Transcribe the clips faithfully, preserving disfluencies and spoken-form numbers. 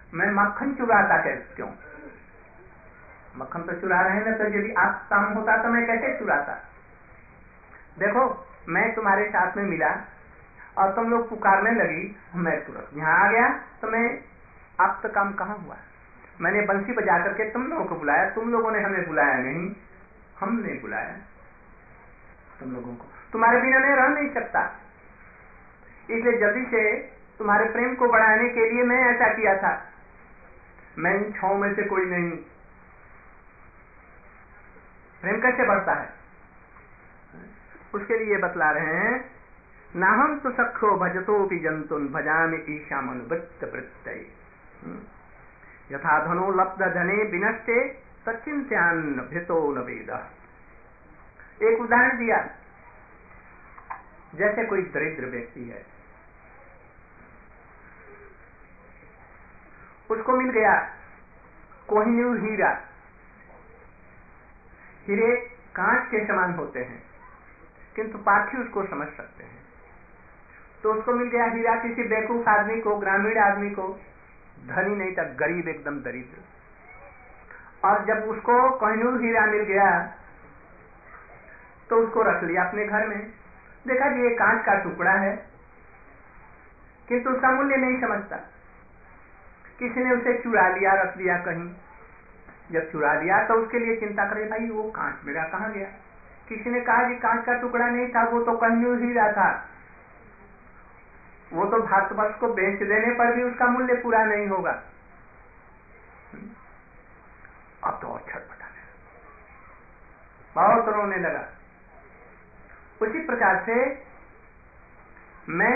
मैं मक्खन चुराता कैसे? क्यों? मक्खन तो चुरा रहे हैं ना, तो यदि आप काम होता तो मैं कैसे चुराता? देखो, मैं तुम्हारे साथ में मिला और तुम लोग पुकारने लगी, मैं तुरंत यहाँ आ गया, तो मैं आप तो काम कहाँ हुआ? मैंने बंसी बजा करके तुम लोगों को बुलाया, तुम लोगों ने हमें बुलाया नहीं, हमने बुलाया तुम लोगों को। तुम्हारे बिना मैं रह नहीं सकता, इसलिए जल्दी से तुम्हारे प्रेम को बढ़ाने के लिए मैं ऐसा किया था। मैं इन छह में से कोई नहीं। प्रेम कैसे बढ़ता है उसके लिए बतला रहे हैं, नाहम तो सखो भजतोपि जंतुन भजामि ईशामनुवृत्त वृत्तये यथा धनो लब्ध धने विनष्टे तच्चिंत्यान्न भृतो न वेदः। एक उदाहरण दिया, जैसे कोई दरिद्र व्यक्ति है, उसको मिल गया कोहिनूर हीरा। हीरे कांच के समान होते हैं, किंतु पाखी उसको समझ सकते हैं। तो उसको मिल गया हीरा किसी बेवकूफ आदमी को, ग्रामीण आदमी को, धनी नहीं था, गरीब, एकदम दरिद्र। और जब उसको कोहिनूर हीरा मिल गया तो उसको रख लिया अपने घर में। देखा कि ये कांच का टुकड़ा है, किंतु उसका मूल्य नहीं समझता। किसी ने उसे चुरा लिया, रख लिया कहीं। जब चुरा लिया तो उसके लिए चिंता करे, भाई वो कांच मेरा कहाँ गया? किसी ने कहा कि कांच का टुकड़ा नहीं था, वो तो कोहिनूर हीरा था, वो तो भारतवर्ष को बेच देने पर भी उसका मूल्य पूरा नहीं होगा। अब तो और छटपटाने, बहुत रोने लगा। उसी प्रकार से मैं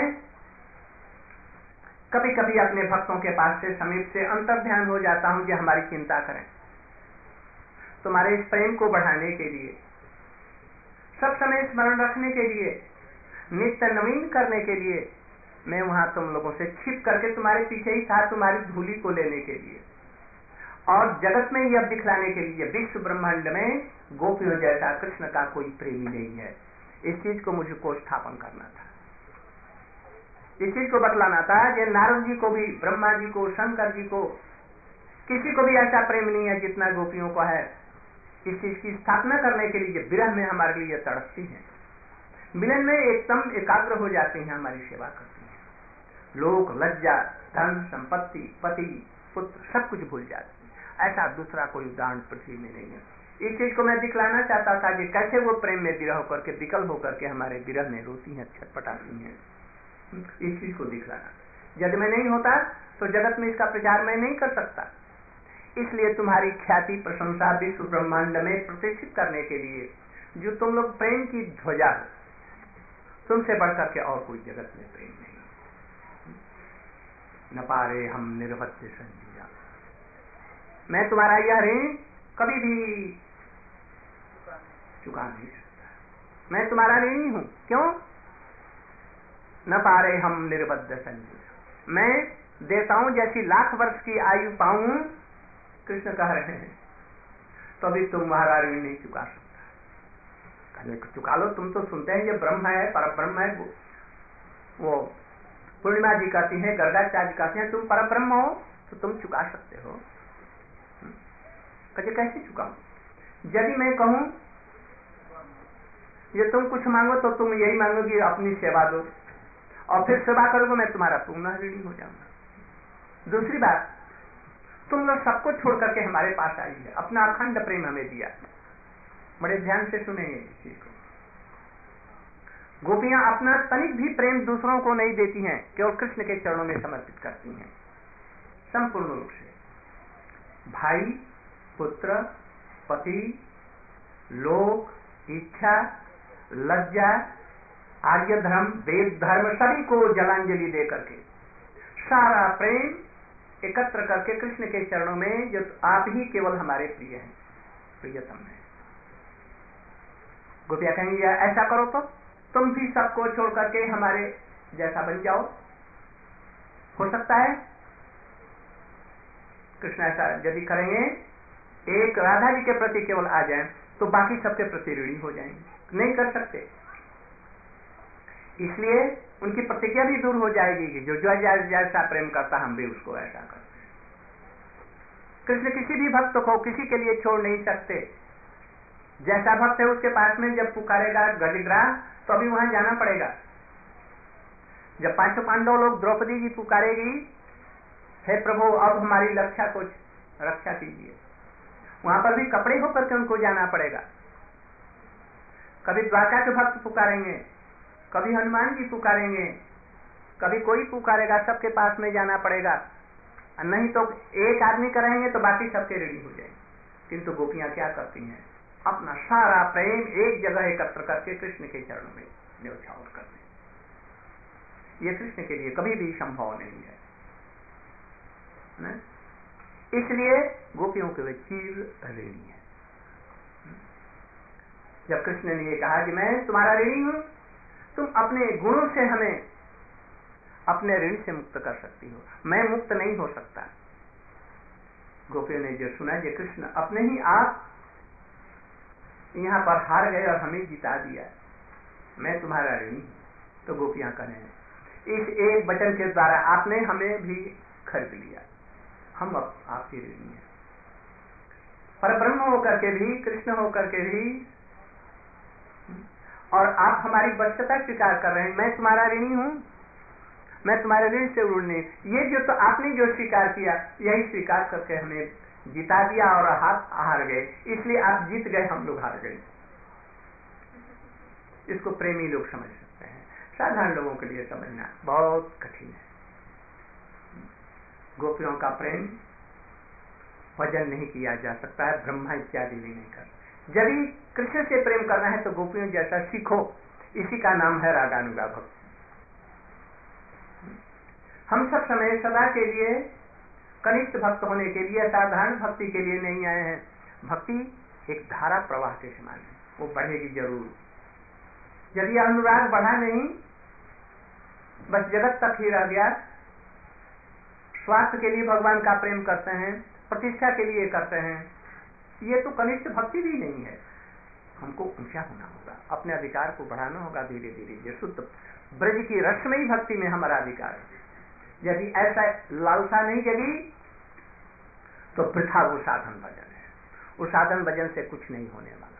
कभी कभी अपने भक्तों के पास से समीप से अंतर्ध्यान हो जाता हूं कि हमारी चिंता करें। तुम्हारे इस प्रेम को बढ़ाने के लिए, सब समय स्मरण रखने के लिए, नित्य नवीन करने के लिए मैं वहां तुम लोगों से छिप करके तुम्हारे पीछे ही था, तुम्हारी धूली को लेने के लिए और जगत में यह दिखलाने के लिए विश्व ब्रह्मांड में गोपियों जैसा कृष्ण का कोई प्रेमी नहीं है। इस चीज को मुझको स्थापन करना था, इस चीज को बतलाना था कि नारद जी को भी, ब्रह्मा जी को, शंकर जी को, किसी को भी ऐसा प्रेम नहीं है जितना गोपियों को है। इस चीज की स्थापना करने के लिए विरह में हमारे लिए तड़पती है, मिलन में एकदम एकाग्र हो जाती हैं, हमारी सेवा करती हैं। लोक, लज्जा, धन, संपत्ति, पति, पुत्र सब कुछ भूल जाती है। ऐसा दूसरा कोई उदाहरण पृथ्वी में नहीं है। इस चीज को मैं दिखलाना चाहता था कि कैसे वो प्रेम में विरह होकर के, विकल होकर के हमारे विरह में रोती हैं, छटपटाती हैं। इस चीज को दिखलाना, यदि मैं नहीं होता तो जगत में इसका प्रचार मैं नहीं कर सकता। इसलिए तुम्हारी ख्याति, प्रशंसा विश्व ब्रह्मांड में प्रतिष्ठित करने के लिए जो तुम लोग प्रेम की ध्वजा, तुमसे बढ़कर के और कोई जगत में प्रेम नहीं। न पारे हम निर्वध्य संजीवा, मैं तुम्हारा यह ऋण कभी भी चुका नहीं सकता। मैं तुम्हारा ऋणी हूं। क्यों? न पारे हम निर्बद्ध संजीव, मैं देवताओं जैसी लाख वर्ष की आयु पाऊं, कृष्ण कह रहे हैं, तो अभी तुम्हारा ऋण नहीं चुका सकता। कहने चुका लो, तुम तो सुनते हैं ये ब्रह्म है, पर ब्रह्म है। वो, वो पूर्णिमा जी कहती है, गर्गाचार्य जी कहते हैं, तुम पर ब्रह्म हो तो तुम चुका सकते हो। कहते कैसे चुकाऊं? यदि मैं कहूं ये तुम कुछ मांगो तो तुम यही मांगोगी अपनी सेवा दो, और फिर सेवा करोगे, मैं तुम्हारा पूर्ण ऋणी हो जाऊंगा। दूसरी बात, तुम लोग सबको छोड़ करके हमारे पास आई है, अपना अखंड प्रेम हमें दिया। बड़े ध्यान से सुनेंगे इस चीज को। गोपियां अपना तनिक भी प्रेम दूसरों को नहीं देती हैं, केवल कृष्ण के चरणों में समर्पित करती हैं संपूर्ण रूप से। भाई, पुत्र, पति, लोक, इच्छा, लज्जा, आर्य धर्म, वेद धर्म, सभी को जलांजलि दे करके सारा प्रेम एकत्र करके कृष्ण के चरणों में, जो आप ही केवल हमारे प्रिय हैं, प्रियतम है। गोपिया कहेंगे ऐसा करो तो तुम भी सबको छोड़ करके हमारे जैसा बन जाओ, हो सकता है? कृष्ण ऐसा यदि करेंगे, एक राधा जी के प्रति केवल आ जाए तो बाकी सबके प्रति ऋणी हो जाएंगे, नहीं कर सकते। इसलिए उनकी प्रतिज्ञा भी दूर हो जाएगी कि जो जो जैसा प्रेम करता हम भी उसको ऐसा करते हैं। कृष्ण किसी भी भक्त को किसी के लिए छोड़ नहीं सकते। जैसा भक्त है उसके पास में जब पुकारेगा गजग्राह तो अभी वहां जाना पड़ेगा। जब पांचों पांडव लोग द्रौपदी जी पुकारेगी, हे प्रभु अब हमारी रक्षा को रक्षा कीजिए, वहां पर भी कपड़े होकर के उनको जाना पड़ेगा। कभी द्वारका के भक्त पुकारेंगे, कभी हनुमान जी पुकारेंगे, कभी कोई पुकारेगा, सबके पास में जाना पड़ेगा। नहीं तो एक आदमी करेंगे तो बाकी सबके रेडी हो जाएंगे। किंतु गोपियां क्या करती हैं, अपना सारा प्रेम एक जगह एकत्र करके कृष्ण के चरणों में न्योछावर करते हैं। ये कृष्ण के लिए कभी भी संभव नहीं है, न? इसलिए गोपियों के वे चीर ऋणी है। जब कृष्ण ने ये कहा कि मैं तुम्हारा ऋणी हूं, तुम अपने गुणों से हमें अपने ऋण से मुक्त कर सकती हो, मैं मुक्त नहीं हो सकता। गोपियों ने जो सुना कि कृष्ण अपने ही आप यहां पर हार गए और हमें जिता दिया, मैं तुम्हारा ऋणी हूं, तो गोपियां कहें इस एक वचन के द्वारा आपने हमें भी खरीद लिया, हम अब आपके ऋणी हैं। पर ब्रह्म होकर के भी, कृष्ण होकर के भी, और आप हमारी वश्यता स्वीकार कर रहे हैं, मैं तुम्हारा ऋणी हूं, मैं तुम्हारे ऋण से उड़ने, ये जो तो आपने जो स्वीकार किया यही स्वीकार करके हमें जिता दिया और हाथ हार गए, इसलिए आप जीत गए, हम लोग हार गए। इसको प्रेमी लोग समझ सकते हैं, साधारण लोगों के लिए समझना बहुत कठिन है। गोपियों का प्रेम वजन नहीं किया जा सकता है, ब्रह्मा इत्यादि भी नहीं कर। जब भी कृष्ण से प्रेम करना है तो गोपियों जैसा सीखो, इसी का नाम है रागानुगा भक्ति। हम सब समय सदा के लिए कनिष्ठ भक्त होने के लिए, साधारण भक्ति के लिए नहीं आए हैं। भक्ति एक धारा प्रवाह के समान है, वो बढ़ेगी जरूर। यदि अनुराग बढ़ा नहीं, बस जगत तक ही रह गया, स्वार्थ के लिए भगवान का प्रेम करते हैं, प्रतिष्ठा के लिए करते हैं, ये तो कनिष्ठ भक्ति भी नहीं है। हमको ऊंचा होना होगा, अपने अधिकार को बढ़ाना होगा धीरे धीरे। ये शुद्ध ब्रज की रसमयी भक्ति में हमारा अधिकार है। यदि ऐसा लालसा नहीं जगी तो वृथा वो साधन भजन है, उस साधन भजन से कुछ नहीं होने वाला।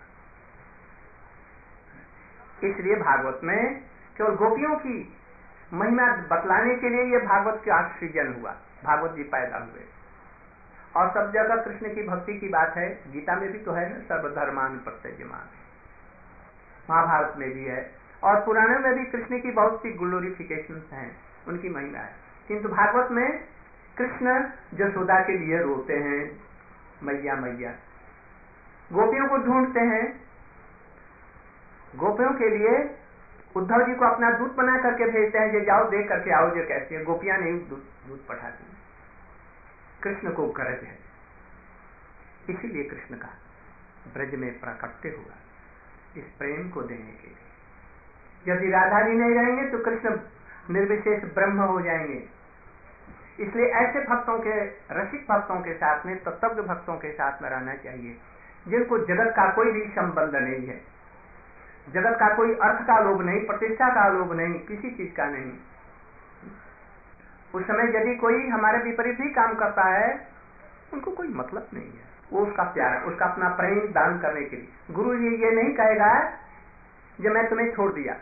इसलिए भागवत में केवल गोपियों की महिमा बतलाने के लिए ये भागवत का सृजन हुआ, भागवत जी पैदा हुए। और सब जगह कृष्ण की भक्ति की बात है, गीता में भी तो है ना, सर्वधर्मान परित्यज्यमान, महाभारत में भी है, और पुराणों में भी कृष्ण की बहुत सी ग्लोरिफिकेशन हैं, उनकी महिमा है। किंतु भागवत में कृष्ण यशोदा के लिए रोते हैं, मैया मैया, गोपियों को ढूंढते हैं, गोपियों के लिए उद्धव जी को अपना दूत बना करके भेजते हैं, जो जाओ देख करके आओ जो कैसे है। गोपियां नहीं दूत पठाती, कृष्ण को गरज है, इसीलिए कृष्ण का ब्रज में प्राकट्य हुआ, इस प्रेम को देने के लिए। यदि राधा जी नहीं रहेंगे तो कृष्ण निर्विशेष ब्रह्म हो जाएंगे। इसलिए ऐसे भक्तों के, रसिक भक्तों के साथ में, तत्व भक्तों के साथ में रहना चाहिए, जिनको जगत का कोई भी संबंध नहीं है, जगत का कोई अर्थ का लोभ नहीं, प्रतिष्ठा का लोभ नहीं, किसी चीज का नहीं। उस समय यदि कोई हमारे विपरीत ही काम करता है, उनको कोई मतलब नहीं है, वो उसका प्यार, उसका अपना प्रेम दान करने के लिए। गुरु जी ये नहीं कहेगा जब मैं तुम्हें छोड़ दिया,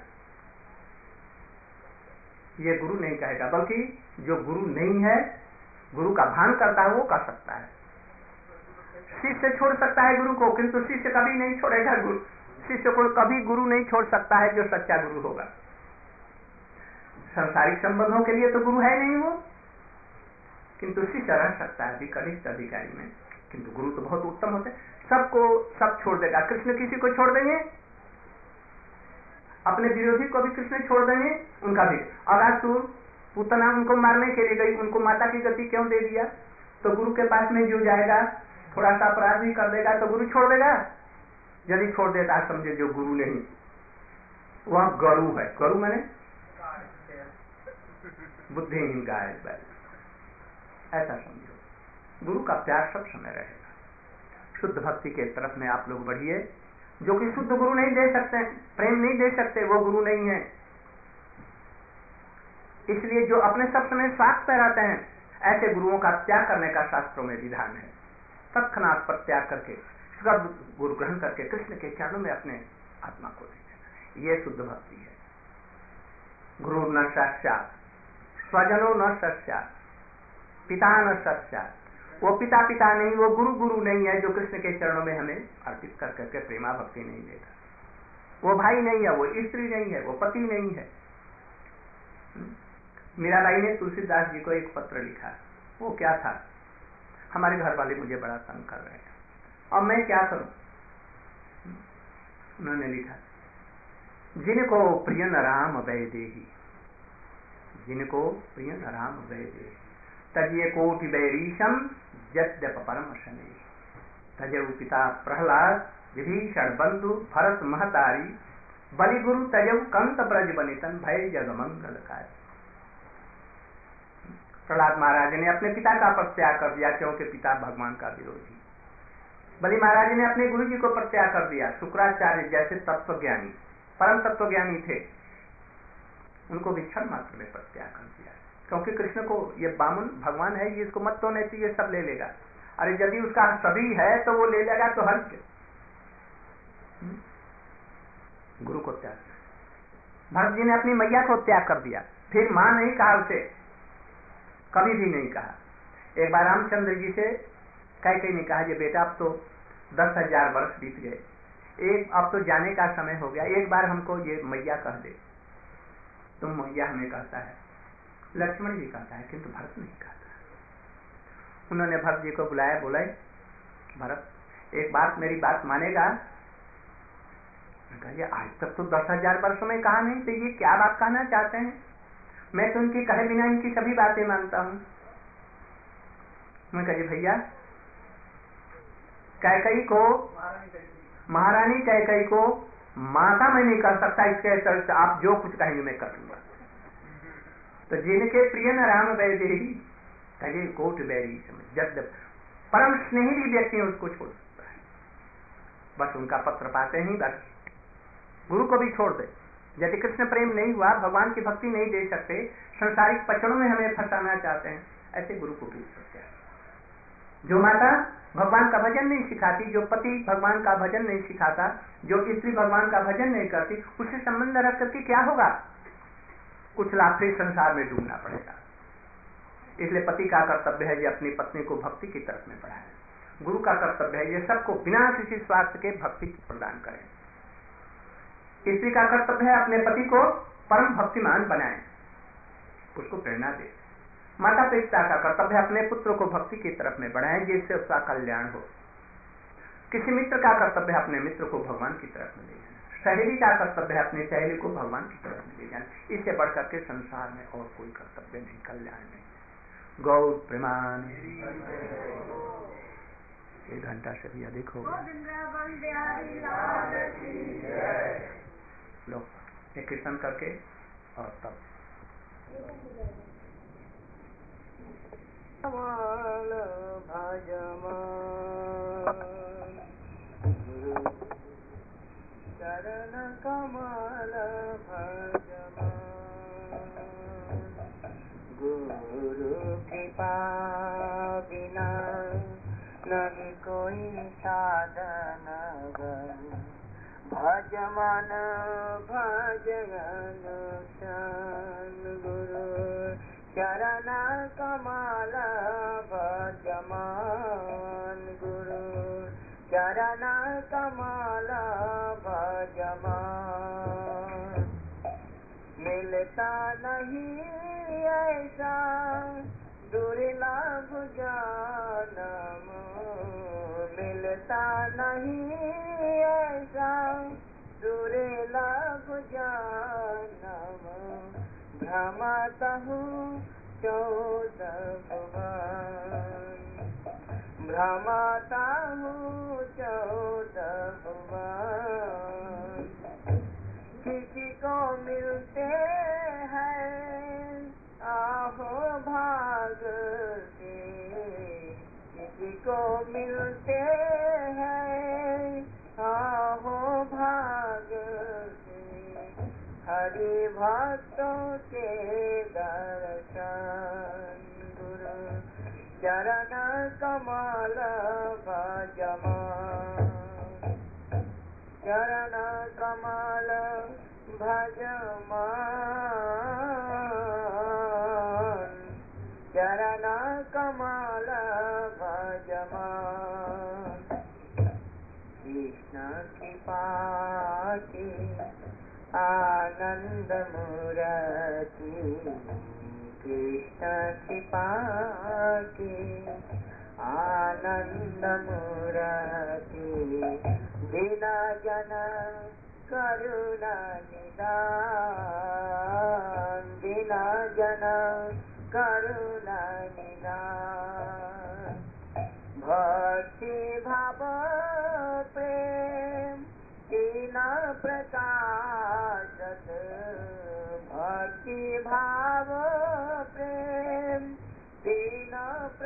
ये गुरु नहीं कहेगा, बल्कि जो गुरु नहीं है, गुरु का भान करता है, वो कर सकता है। शिष्य छोड़ सकता है गुरु को, किंतु शिष्य कभी नहीं छोड़ेगा गुरु, शिष्य को कभी गुरु नहीं छोड़ सकता है जो सच्चा गुरु होगा। संसारिक संबंधों के लिए तो गुरु है नहीं वो, किंतु शिष्य रह सकता है कनिष्ठ अधिकारी में, किंतु गुरु तो बहुत उत्तम होते हैं, सबको सब छोड़ देगा। कृष्ण किसी को छोड़ देंगे, अपने विरोधी को भी कृष्ण छोड़ देंगे, उनका भी। अगासुर पूतना उनको मारने के लिए गई, उनको माता की गति क्यों दे दिया? तो गुरु के पास में जो जाएगा, थोड़ा सा अपराध भी कर देगा तो गुरु छोड़ देगा। यदि छोड़ देता है, समझे जो गुरु नहीं, वह गरु है। गरु मैंने बुद्धिहीन गाय बैल, ऐसा समझो। गुरु का प्यार सब समय रहेगा। शुद्ध भक्ति के तरफ में आप लोग बढ़िए। जो कि शुद्ध गुरु नहीं दे सकते, प्रेम नहीं दे सकते, वो गुरु नहीं है। इसलिए जो अपने सब समय स्वार्थ पे रहते हैं, ऐसे गुरुओं का त्याग करने का शास्त्रों में विधान है। तत्क्षणात पर त्याग करके सब गुरु ग्रहण करके कृष्ण के चरणों में अपने आत्मा को दे देना, ये शुद्ध भक्ति है। गुरु न साक्षात, स्वजनो न साक्षात, पिता न साक्षात, वो पिता पिता नहीं, वो गुरु गुरु नहीं है जो कृष्ण के चरणों में हमें अर्पित कर करके प्रेमा भक्ति नहीं देता। वो भाई नहीं है, वो स्त्री नहीं है, वो पति नहीं है। मीराबाई ने तुलसीदास जी को एक पत्र लिखा, वो क्या था, हमारे घर वाले मुझे बड़ा तंग कर रहे हैं और मैं क्या करूं। उन्होंने लिखा, जिनको प्रिय न राम वैदेही, जिनको प्रिय न राम वैदेही, तजिए कोटि बैरीशम यद्यप परम शनि, तजऊ पिता प्रहलाद विभीषण बंधु भरत महतारी, बलि गुरु तजऊ कंत ब्रज बनितन भय जग मंगलकारी। प्रहलाद महाराज ने अपने पिता का परित्याग कर दिया क्योंकि पिता भगवान का विरोधी। बलि महाराज ने अपने गुरु जी को परित्याग कर दिया। शुक्राचार्य जैसे तत्वज्ञानी, परम तत्वज्ञानी थे, उनको भी क्षण मात्र में परित्याग कर दिया क्योंकि कृष्ण को ये बामन भगवान है, ये इसको मत तो नहीं चाहिए, सब ले लेगा। अरे यदि उसका सभी है तो वो ले लेगा तो हर्ज। गुरु को त्याग, भरत जी ने अपनी मैया को त्याग कर दिया, फिर मां नहीं कहा उसे, कभी भी नहीं कहा। एक बार रामचंद्र जी से कह के नहीं कहा, ये बेटा अब तो दस हजार वर्ष बीत गए, एक अब तो जाने का समय हो गया, एक बार हमको ये मैया कह दे। तुम मैया हमें कहता है, लक्ष्मण जी कहता है, किंतु भरत नहीं कहता। उन्होंने भरत जी को बुलाया, बोले भरत एक बात, मेरी बात मानेगा? कहा, आज तक तो दस हजार वर्षों में कहा नहीं, तो ये क्या बात कहना चाहते हैं? मैं तो उनकी कहे बिना इनकी सभी बातें मानता हूं। मैं कही भैया, कैकई को, महारानी कैकई को माता मैं नहीं कर सकता, इसके चलते आप जो कुछ कहेंगे मैं कर लूंगा। तो जिनके प्रिय न राम वैदेही तजे कोट बैरी समझ, जब परम स्नेही व्यक्ति उसको छोड़ सकता है। बस उनका पत्र पाते ही बस गुरु को भी छोड़ दे। यदि कृष्ण प्रेम नहीं हुआ, भगवान की भक्ति नहीं दे सकते, संसारिक पचड़ों में हमें फंसाना चाहते हैं, ऐसे गुरु को भी सकते हैं। जो माता भगवान का भजन नहीं सिखाती, जो पति भगवान का भजन नहीं सिखाता, जो स्त्री भगवान का भजन नहीं करती, उससे संबंध रख करके क्या होगा? कुछ लाभ फिर संसार में डूबना पड़ेगा। इसलिए पति का कर्तव्य है ये अपनी पत्नी को भक्ति की तरफ में बढ़ाए। गुरु का कर्तव्य है ये सबको बिना किसी स्वार्थ के भक्ति प्रदान करें। स्त्री का कर्तव्य है अपने पति को परम भक्तिमान बनाए, उसको प्रेरणा दे। माता पिता का कर्तव्य है अपने पुत्र को भक्ति की तरफ में बढ़ाए जिससे उसका कल्याण हो। किसी मित्र का कर्तव्य है अपने मित्र को भगवान की तरफ में ले जाना। सहेली का कर्तव्य है अपनी सहेली को भगवान की तरफ में ले जाना। इससे बढ़कर के संसार में और कोई कर्तव्य नहीं, कल्याण नहीं। गौर प्रेमान एक घंटा से भी अधिक हो गया। लो एक कीर्तन करके और तब कमल भजमान गुरु चरण कमल भजमान गुरु कृपा बिना नहीं कोई साधन भजमान भजन श्याम गुरु चरण कमल भजमान गुरु चरण कमल भजमान मिलता नहीं ऐसा दुर्लभ जानम मिलता नहीं ऐसा दुर्लभ जानम भ्रमत हूँ चौदह भुवन भ्रमता हूँ चौदह भुवन किसी को मिलते हैं आहो भाग से किसी को मिलते हैं आहो भाग से हरि भक्तों के दर्शन गुरु चरण कमल भजमान चरण कमल भजमान चरण कमल भजमान कृष्ण कृपा की आनंद मूर्ति कृष्ण कृपा की आनंद मूर्ति दीना जन करुणा निदान दीना जन करुणा निदान भक्ति भाव प्रेम तीन प्रकाशत भक्ति भाव प्रेम तीन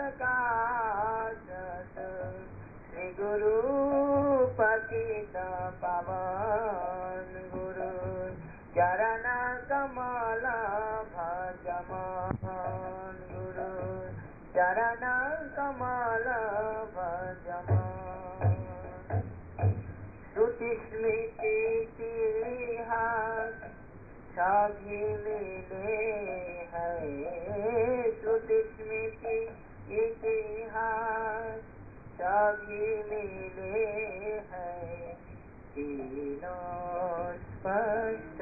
प्रकाशत श्री गुरु पतित पावन गुरु चरण कमल भजमान गुरु चरण कमल भजमान श्रुति स्मृति इतिहास सभी मिले है श्रुति स्मृति इतिहास सभी मिले हैं तीनों स्पष्ट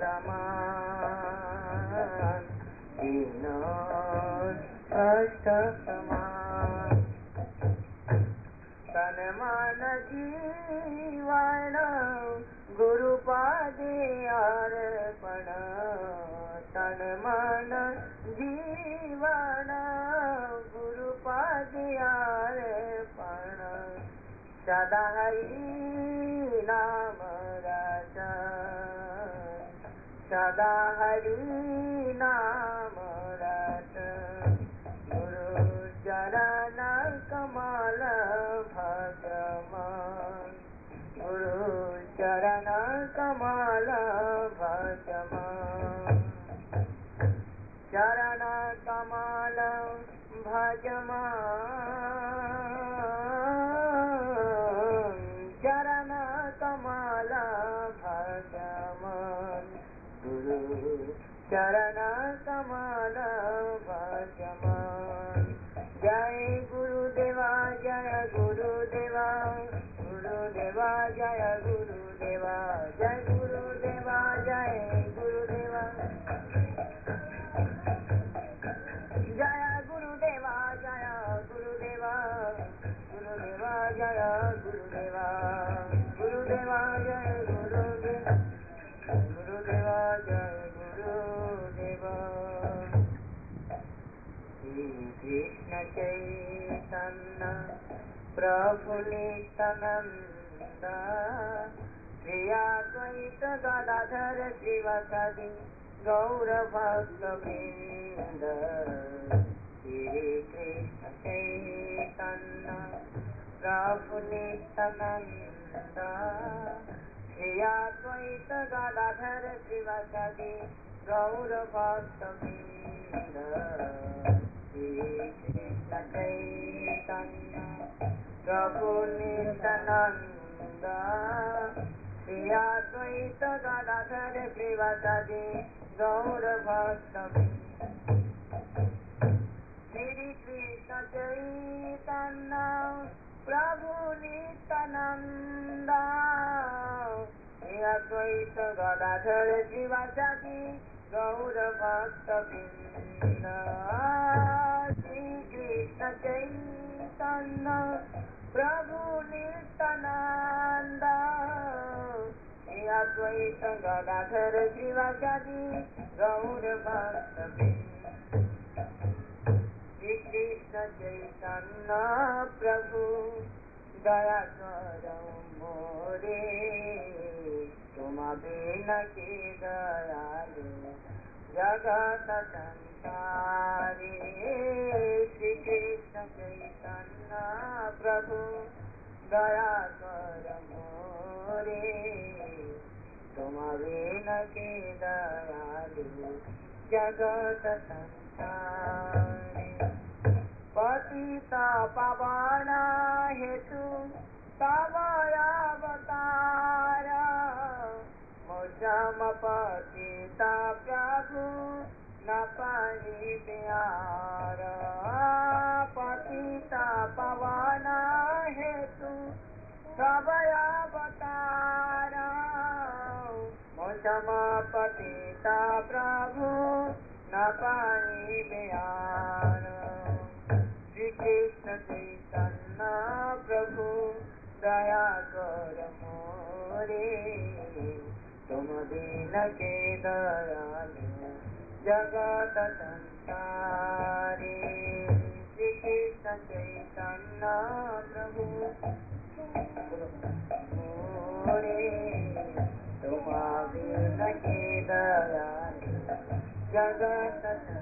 प्रमाण तीनों स्पष्ट प्रमाण तन मन जीवन गुरुपाद अर्पण तन मन जीवन गुरुपाद अर्पण सदा हरि नाम रटन सदा हरि नाम रटन गुरु चरण कमल भजमान गुरु चरण कमल भजमान चरण कमल भजमान चरण कमल भजमान गुरु चरण कमल भजमान जय गुरुदेवा जय गुरुदेवा गुरुदेवा जय गुरुदेवा जय गुरुदेवा जय गुरुदेवा जय गुरुदेवा जय गुरुदेवा गुरुदेवा जय गुरुदेवा गुरुदेवा जय गुरुदेवा गुरुदेवा जय गुरुदेवा श्री कृष्ण चैतन्य प्रभु नित्यानंद श्री अद्वैत गदाधर श्रीवासादि गौर भक्त वृंद श्री कृष्ण चैतन्य प्रभु नित्यानंद श्री अद्वैत गदाधर श्रीवासादि गौर भक्त वृंद श्री कृष्ण चैतन्य प्रभु नित्यानंद श्री अद्वैत गदाधर श्रीवासादि गौर भक्त श्री कृष्ण चैतन्य प्रभु नित्यानंद श्री अद्वैत गदाधर श्रीवासादि गौर भक्त श्री कृष्ण चैतन्य प्रभु नित्यानंद श्री अद्वैत गदाधर श्रीवासादि गौर भक्त श्री कृष्ण चैतन्य प्रभु दया करो मोरे तुम बिन के दयालु जगत संसारी श्री कृष्ण चैतन्य प्रभु दया कर मोरे तुम बिन के दयालु जगत संसारी पतित पावन हेतु तव अवतार मुझम पतित प्रभु न परिव्यार पतित पावन हेतु तव अवतार मुझम पतित प्रभु न परिव्यार श्री कृष्ण चैतन्य प्रभु दया कर मोरे तुम दीन के दयालु जगत संसारी श्री कृष्ण चैतन्य प्रभु मोरे तुम दीन के दयालु जगत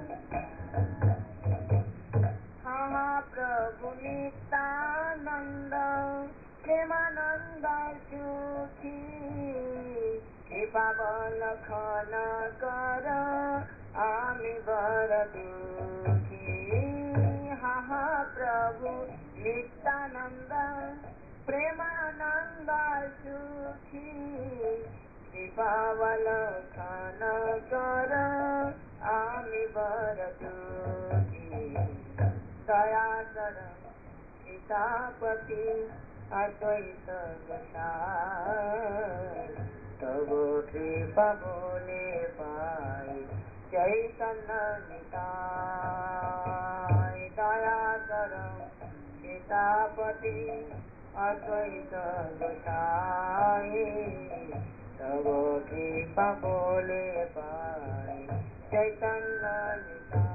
प्रभु नित्यानंद प्रेमानंद सुखी कृपा बल खन कर आमी बर दुखी हा प्रभु नित्यानंद प्रेमानंद सुखी कृपा बल खन कर आमी बर दुखी दया कर सीतापति अद्वैत गोसाई तब कृपा बोले पाई चैतन्य निताई दया कर सीतापति अद्वैत गोसाई तब कृपा बोले पाई चैतन्य निताई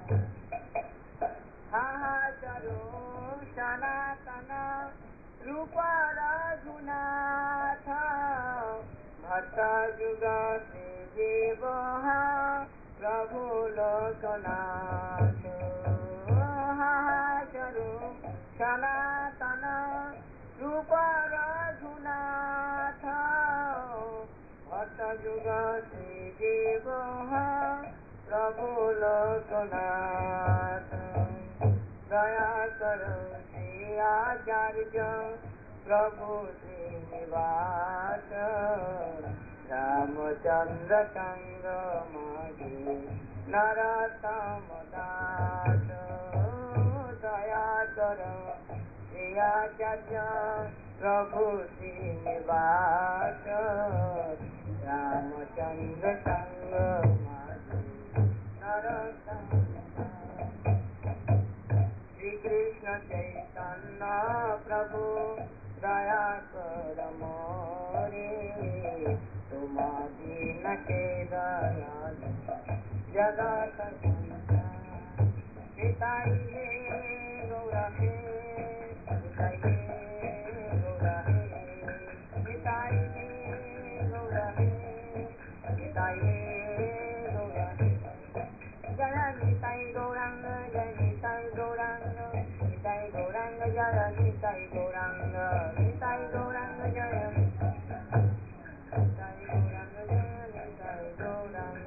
चरो सनातन रूप रघुनाथ भट्ट जुग से देव प्रभु लोकनाथ चरो सनातन रूप रघुनाथ भट्ट जुग से देव प्रभु लोकनाथ दया करो श्री आचार्य प्रभु श्रीनिवास रामचंद्र संग मागे नरोत्तम दास दया करो श्री आचार्य प्रभु श्रीनिवास रामचंद्र संग मागे नरोत्तम श्री कृष्ण चैतन्य प्रभु दया कर मोरे तुम दीन के दयालु जगत पिताई हे गौरा हे पिताई हे गौरा हे पिताई हे गौरा हे पिताई हे गौरा हे जय निताई गौरांग जय निताई गौरांग निताई गौरांग जय निताई गौरांग निताई गौरांग जय निताई गौरांग जय निताई गौरांग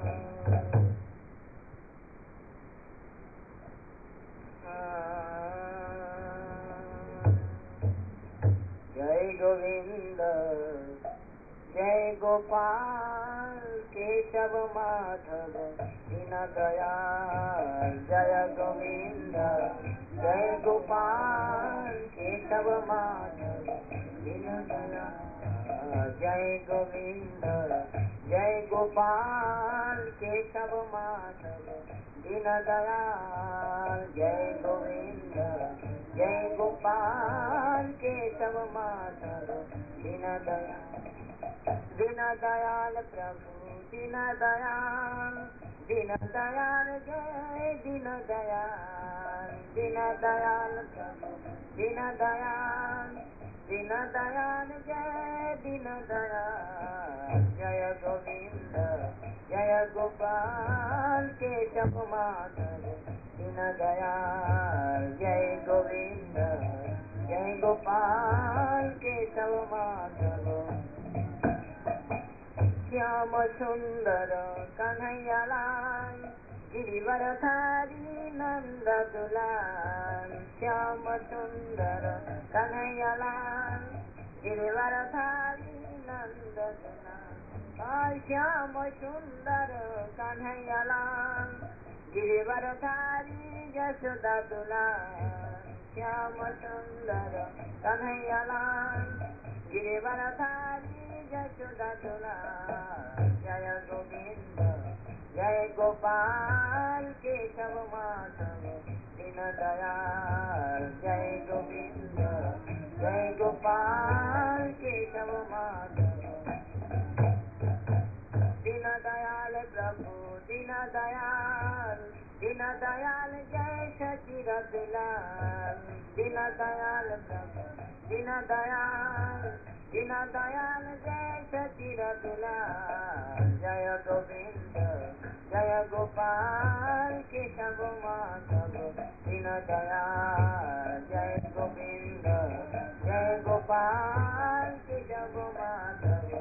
जय गोविंद जय गोपाल केशव माधव दीन दयाल जय गोविंद जय गोपाल केशव माधव दीन दयाल जय गोविंद जय गोपाल केशव माधव दीन दयाल जय गोविंद जय गोपाल केशव माधव दीन दयाल दीन दयाल प्रभु दीन दयाल दीन दयाल जय दीन दयाल दीन दयाल प्रभु दीन दयाल दीन दयाल जय दीन दयाल जय गोविंद जय गोपाल केशव माधव दीन दयाल जय गोविंद जय गोपाल केशव माधव श्याम सुंदर कन्हैया लाल गिरिवरधारी नंद दुलाल श्याम सुंदर कन्हैयालाल गिरिवरधारी नंद दुलाल श्याम सुंदर कन्हैयालाल गिरिवरधारी यशोदा दुलाल श्याम सुंदर कन्हैयालाल गिरिवरधारी यशोदा दुलाल जय गोविंद जय गोपाल केशव माधव दीन दयाल जय गोविंद जय गोपाल केशव माधव दीन दयाल प्रभु दीन दयाल दीन दयाल जय सची रतलाल दीन दयाल प्रभु दीन दयाल दीन दयाल जय सची रतलाल जय गोविंद जय गोपाल केशव माधव दीन दयाल जय गोविंद जय गोपाल केशव माधव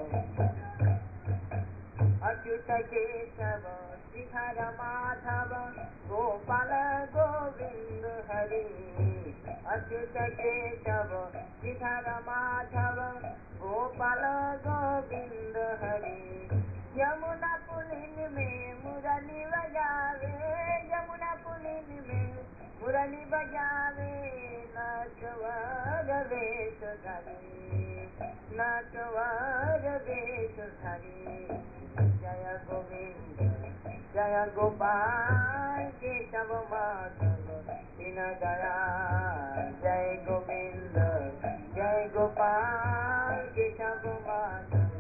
अच्युत केशव श्रीधर माधव गोपाल गोविंद हरि अच्युत केशव श्रीधर माधव गोपाल गोविंद हरि यमुना पुलिन में मुरली बजावे यमुना पुलिन में मुरली बजावे नटवर वेश धरी नटवर वेश धरी जय गोविंद जय गोपाल केशव माधव दीन दयाल जय गोविंद जय गोपाल केशव माधव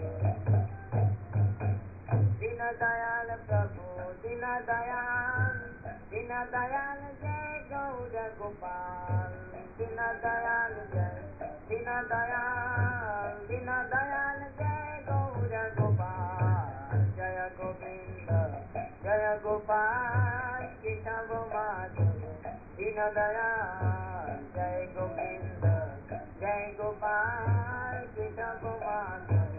दीन दयाल प्रभु दीन दयाल दीन दयाल जय गौर गोपाल दीन दयाल जय दीन दयाल दीन दयाल जय गौर गोपाल जय गोविंद जय गोपाल केशव माधव दीन दयाल जय गोविंद जय गोपाल केशव माधव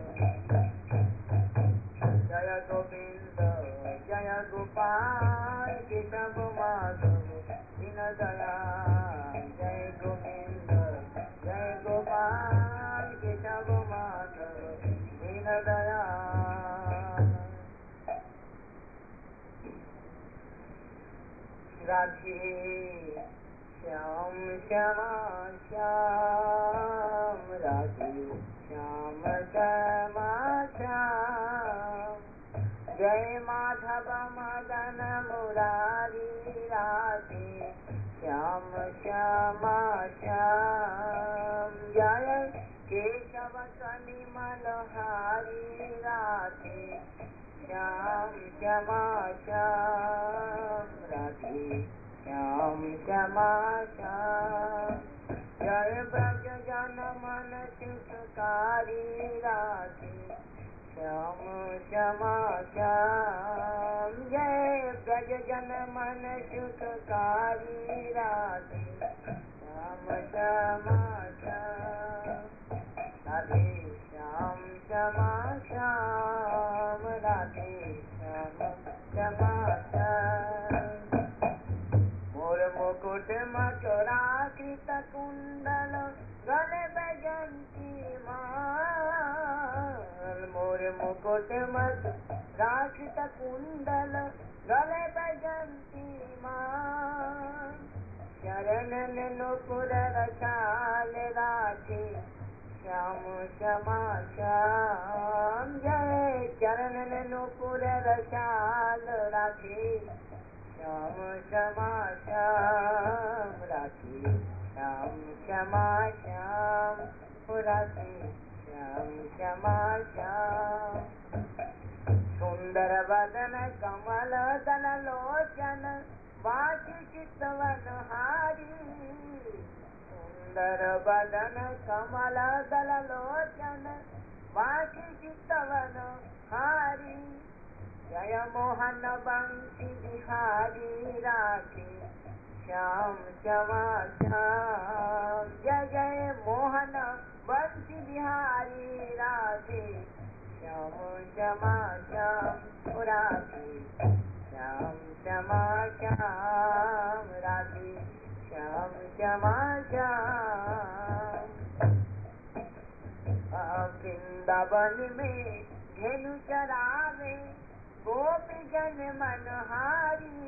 जय गोविंद जय गोपाल केशव माधव दीन दयाल जय गोविंद जय गोपाल केशव माधव दीन दयाल राधे श्याम श्यामा श्याम राधे श्याम श्यामा श्याम जय माधव मदन मुरारी राधे श्याम श्यामा श्याम जय केशव कनि मनहारी राधे श्याम श्यामा श्याम राधे श्याम श्यामा श्याम जय ब्रज जन मन सुखकारी राधे श्याम श्यामा श्याम जय ब्रज जन मन सुखकारी राधे श्याम श्यामा श्याम राधे श्याम श्यामा श्याम राधे श्याम श्यामा श्याम मोर मुकुट मकराकृत कुंडल गले बैजंती माल मोर मुकुट मकराकृत कुंडल गले बैजंती माल चरण नुपुर रसाल राधे श्याम श्यामा श्याम जय चरण नुपुर रसाल राधे श्याम श्यामा श्याम राधे श्याम श्यामा श्याम राधे श्याम श्यामा श्याम सुंदर वदन कमल दल लोचन वाची चितवन हारी सुंदर वदन कमल दल लोचन वाची चितवन हारी जय मोहन बंशी बिहारी राधे श्याम श्यामा श्याम जय जय मोहन बंशी बिहारी राधे श्याम श्यामा श्याम राधे श्याम श्यामा श्याम राधे श्याम श्यामा श्याम। वृंदावन में धेनु चरावे गोपी जन मनहारी।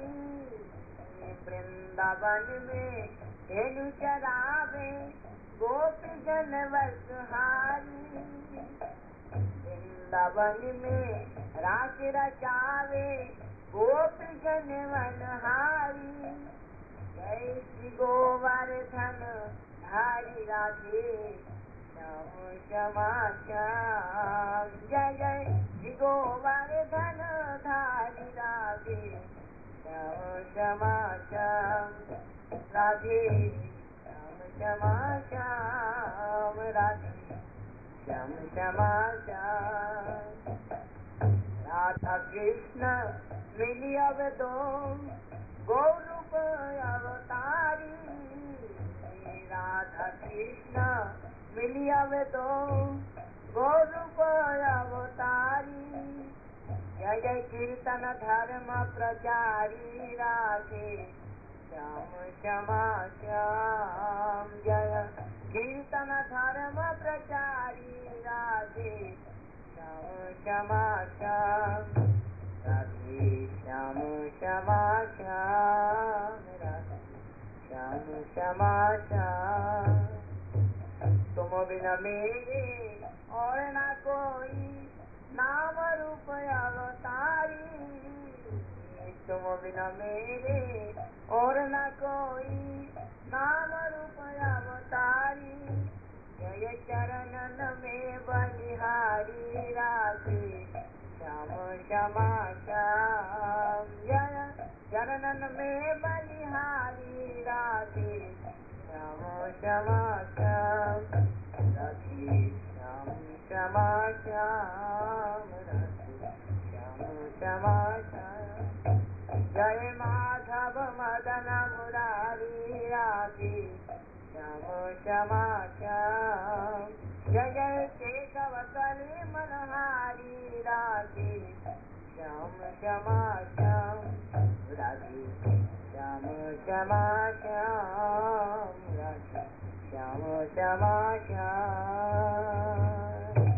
वृंदावन में धेनु चरावे गोपी जन वसहारी। वृंदावन में रास रचावे गोपी जन मनहारी। जय श्री गोवर्धन धारी राधे श्याम श्यामा श्याम। जय जय श्री गोवर्धन धारी राधे श्याम श्यामा श्याम राधे श्याम श्यामा श्याम राधे श्याम श्यामा श्याम। राधा कृष्ण मिली अब दो गौरूप अवतारी। राधा कृष्ण मिली अब दो गौरूप अवतारी। जय जय कीर्तन धर्म प्रचारी राधे श्याम श्यामा श्याम। जय कीर्तन धर्म प्रचारी राधे श्याम श्यामा श्याम राधे श्याम श्यामा श्याम राधे श्याम श्यामा श्याम। तुम बिना मेरे और न कोई नाम रूप अवतारी। तुम बिना मेरे और न कोई नाम रूप अवतारी। जय चरणन में बलिहारी राधे श्याम श्यामा श्याम। जय चरणन में बलिहारी राधे श्याम श्यामा श्याम राधे श्याम श्यामा श्याम राधे श्याम श्यामा श्याम। जय माधव मदन मुरारी राधे श्याम श्यामा श्याम। जय जय केशव कली मनहारी राधे श्याम श्यामा श्याम राधे श्याम श्यामा श्याम राधे श्याम श्यामा श्याम।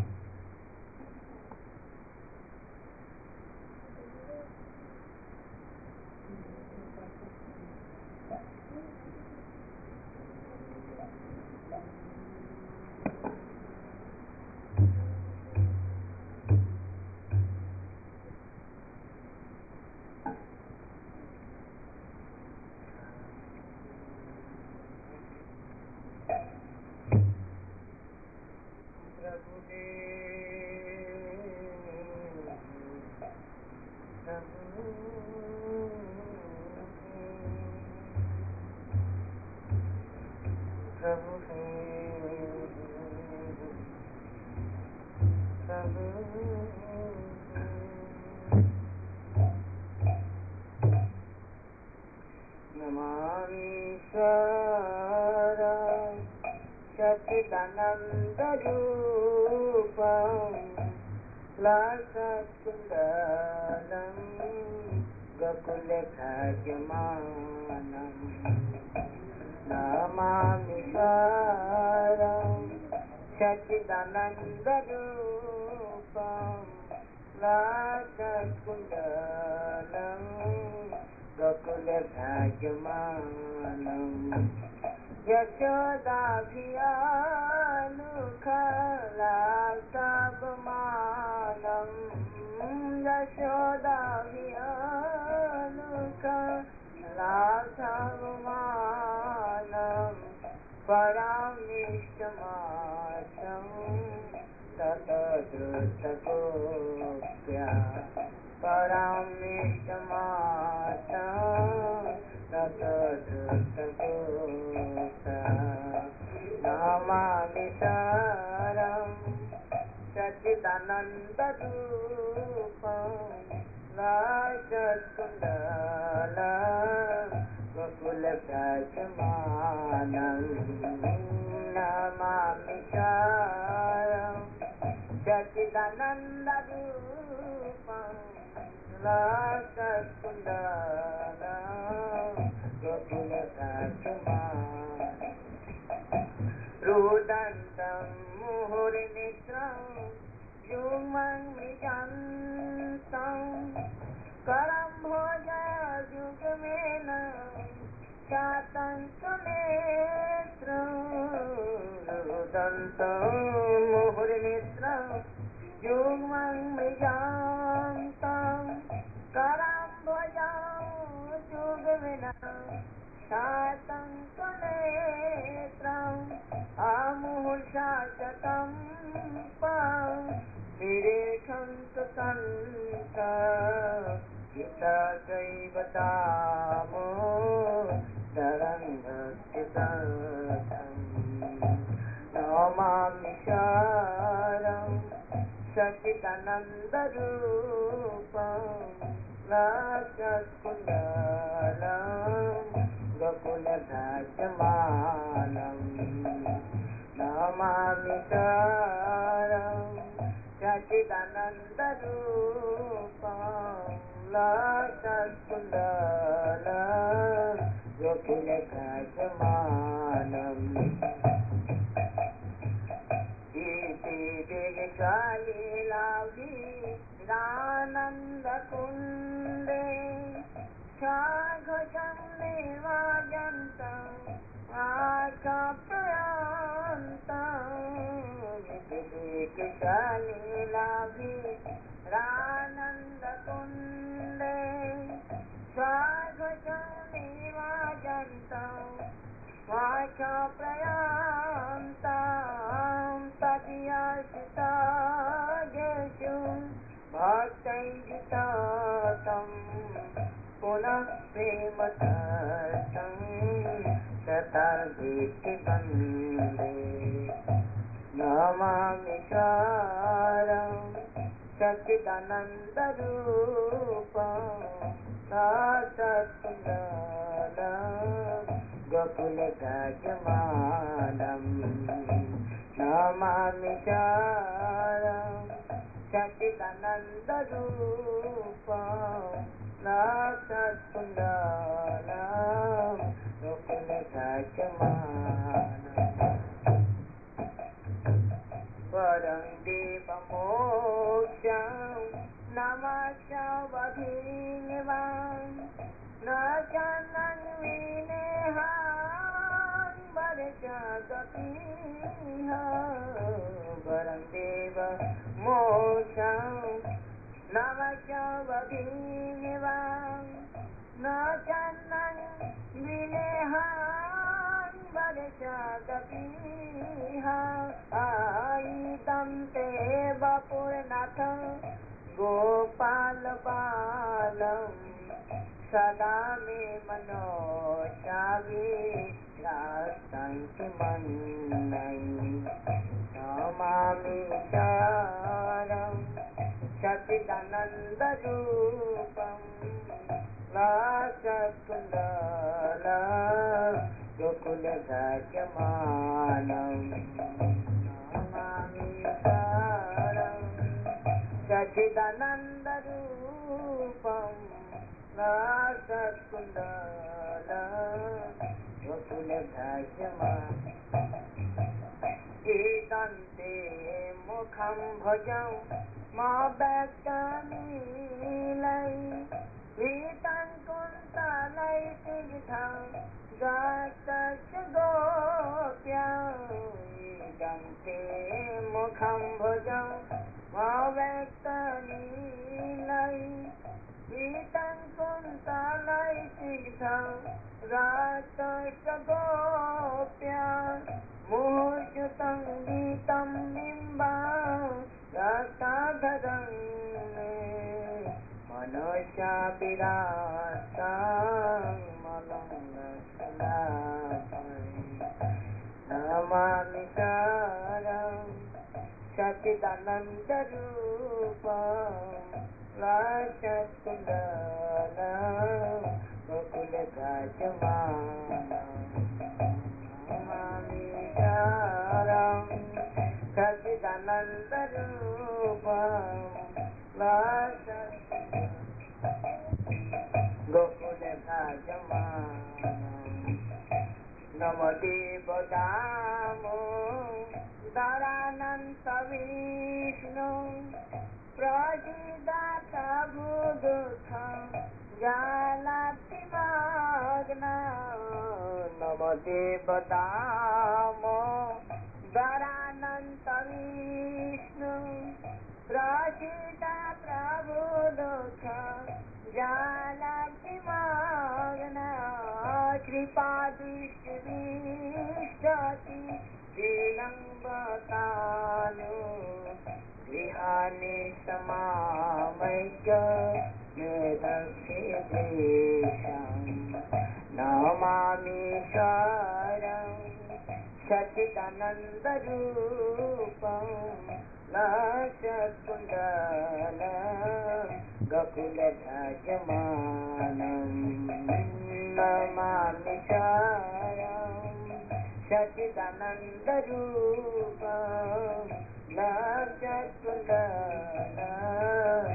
नमामीश्वरं सच्चिदानन्दरूपं लसत्कुण्डलं गोकुलखजमानं। नमामीश्वरं सच्चिदानन्दरूपं लसत्कुण्डलं गोकुलखजमानं। यशोदाभियानुखलासवमानं यशोदाभियानुखलासवमानं परामिष्टमात्रं ततदृतगोप्या परामिष्टमात्रं ततदृतगोप्या। नमामि सारं सच्चिदानन्दरूपं लसत्कुण्डलं गोकुलव्रजमानं। नमामि सारं सच्चिदानन्दरूपं लसत्कुण्डलं सकुण्डलं गोकुलराजकुमारम् रुदन्तं मुहुर्निद्रां युग्मं मृगान्तं करं भोजयुग्मेन चातं सुनेत्रं रुदन्तं मुहुर्निद्रां युग्मं मृगान्तं करं भोजयुग्मेन चातं सुनेत्रम् आमुषाशतं पां निरेखन्तकन्त हितदैवतामो तरङ्गस्थितम् नमामि शारं सच्चिदानन्दरूपं लासकुण्डलं गोकुलराजमानम् नमामि शारं सच्चिदानन्दरूपं लासकुण्डलं गोकुलराजमानम् इति दिग्कालीलाभिरानन्दकुण्डे साघसं निर्वाजन्तम् आकाप्रयान्तम् स्वाघसं निवाजन्तं वाचाप्रयान्तं तदीयासितायशु भक्तैर्जितातं पुनः प्रेमतर्तं शतार्धेष्टिवन्दे नमामि शारं सच्चिदानन्दरूपं लासकुण्डलं गोकुलराजमानम् नमामि शारं सच्चिदानन्दरूपं लासकुण्डलं गोकुलराजमानम् परं देवमोक्षं नमस्यावधीर्वान् न चानं विनेहान् वरजगतिह वरं देवमोक्षं नमस्यावधीर्वान् न चानं विनेहान् वरजगतिह आयितं ते वपुर्नाथं गोपालबालं सदा मे मनोशाविलासं किमन्यै नमामि शारं सच्चिदानन्दरूपं लासकुण्डलं गोकुलराजमानम् नमामि शारं सच्चिदानन्दरूपं लासकुण्डलं गोकुलराजमानम् एतन्ते मुखं भजं मा व्यक्तनीलै वीतं कुन्तलै सिद्धं गातस्य गोप्या एतन्ते मुखं भजं मा व्यक्तनीलै वीतं कुन्तलै सिद्धं गातस्य गोप्या मुहुर्युतं गीतं बिम्बं रसाधरं मे मनसा विरासं मलङ्गलाभं नमामि शारं सच्चिदानन्दरूपं लासकुण्डलं गोकुलराजमानम् नमामि शारं सच्चिदानन्दरूपं लासकुण्डलं नमो देवदामो दरानन्त विष्णु प्रसीदात भूदुःख जालातिमग्न नमो देवदामो दरानन्त विष्णु प्रसीदा प्रभु दुःख जालातिमग्न कृपा दृष्टि विष्टति विलम्बतानु गृहाणि समामय्य मेधक्षेदेशम् नमामि शरणं सच्चिदानन्दरूपं लक्षकुण्डलं गोकुलध्वजमानं नमामि शरणं सच्चिदानन्दरूपं लक्षकुण्डलं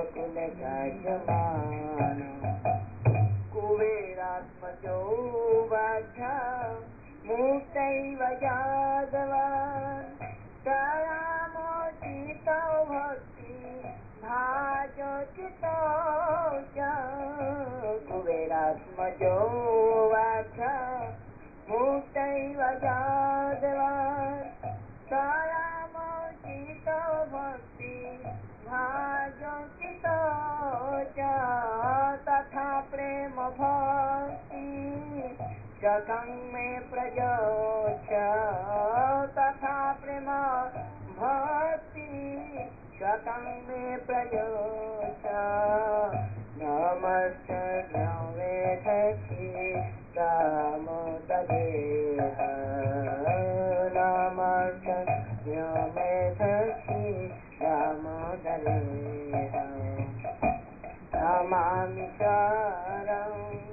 गोकुलध्वजमानं कुबेरात्मजो वाचा मुक्तैव यादवान् दयामोचितो भक्ति भाजोचितो च कुबेरात्मजो वाचा मुक्तैव यादवान् दयामोचितो भक्ति भाजोचितो च तथा प्रेम भक्ति शतं मे प्रयोच तथा प्रेम भक्ति शतं मे प्रयोच नमस्ते वेदक्षि दामोदरेह नमस्ते वेदक्षि दामोदरेह नमामि शरणं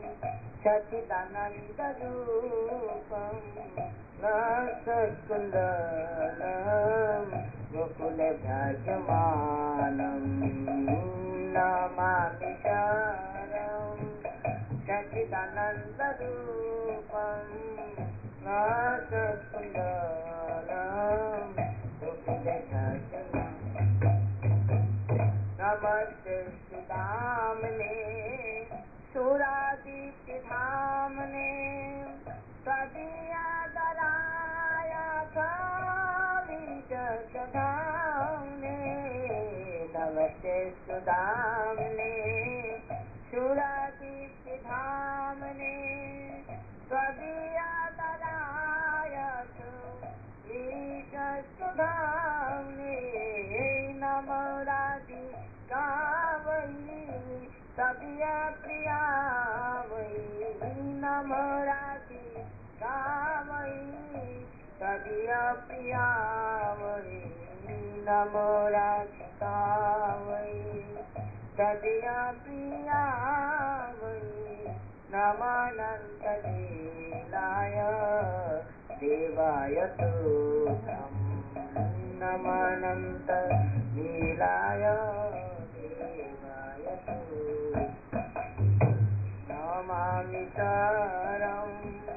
सच्चिदानन्दरूपं लक्षकुण्डलं गोकुलध्वजमानं नमामि शरणं सच्चिदानन्दरूपं लक्षकुण्डलं गोकुलध्वजमानं नमस्ते सुदाम्ने सुरादित्यधाम्ने त्वदीयादराय कविजगधाम्ने नमस्ते सुदाम्ने सुरादित्यधाम्ने त्वदीयादराय कविजगधाम्ने नमो राधिकावै तदिया प्रिया वै नमो राधिका वै तदिया प्रिया वै नमो राधिका वै तदिया प्रिया वै नमानन्त लीलाय देवाय तुभ्यं नमानन्त लीलाय नमामि शरणं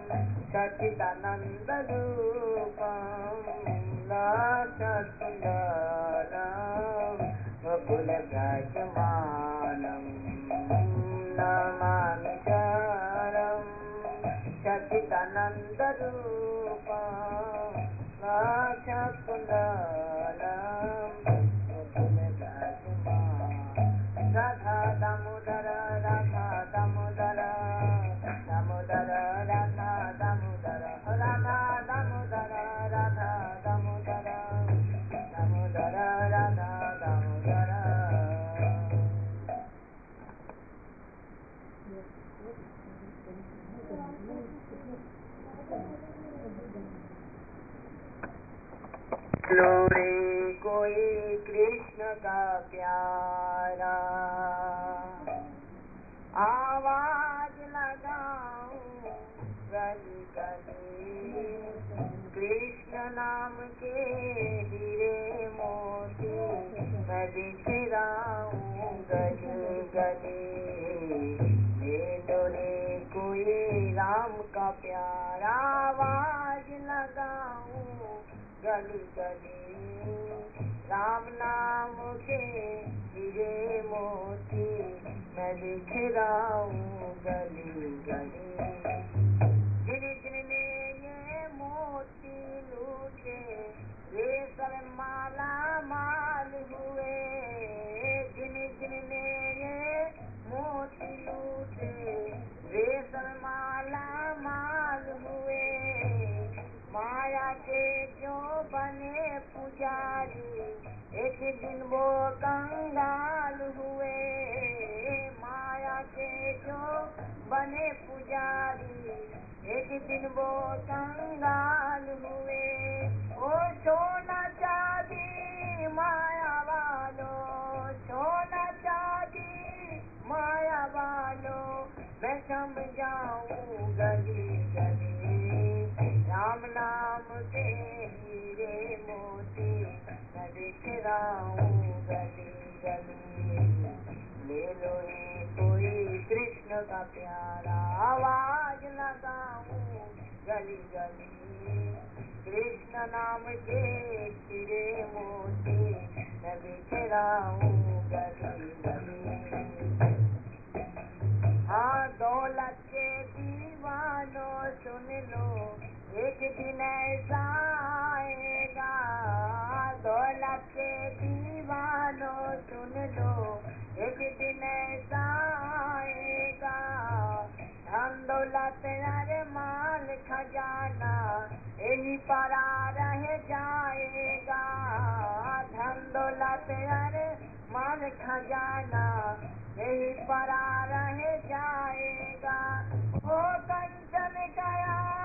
सच्चिदानन्दरूपं लक्षकुण्डलं गोकुलध्वजमानं नमामि शरणं सच्चिदानन्दरूपं लक्षकुण्डलं गोकुलध्वजमानं राधा दामोदर राधा दामोदर दामोदर राधा दामोदर राधा दामोदर राधा दामोदर दामोदर राधा दामोदर लो रे कोई कृष्ण का प्यारा आवाज लगाऊं गली गली कृष्ण नाम के हीरे मोती मैं बिखराऊं गली गली ले लो रे कोई राम का प्यारा गली गली राम नाम के हीरे मोती मैं बिखराऊं गली गली। जिन जिनने ये मोती लूटे वे सब माला माल हुए। जिन जिनने ये मोती लूटे वे सब माला माल हुए। माया के जो बने पुजारी एक दिन वो कंगाल हुए। माया के जो बने पुजारी एक दिन वो कंगाल हुए। ओ सोना चांदी माया वालो, सोना चांदी माया वालो मैं समझाऊं गली गली। राम नाम के हीरे मोती मैं बिखराऊं गली गली। ले लो ये कोई कृष्ण का प्यारा आवाज लगाऊं गली गली। कृष्ण नाम के हीरे मोती मैं बिखराऊं गली गली। हाँ दौलत के दीवानों सुन लो एक दिन ऐसा आएगा। दौलत के दीवानों सुन लो एक दिन ऐसा आएगा। धन दौलत अरे माल खजाना यही पड़ा रह जाएगा। धन दौलत अरे माल खजाना यही पड़ा रह जाएगा। ओ कंचन गया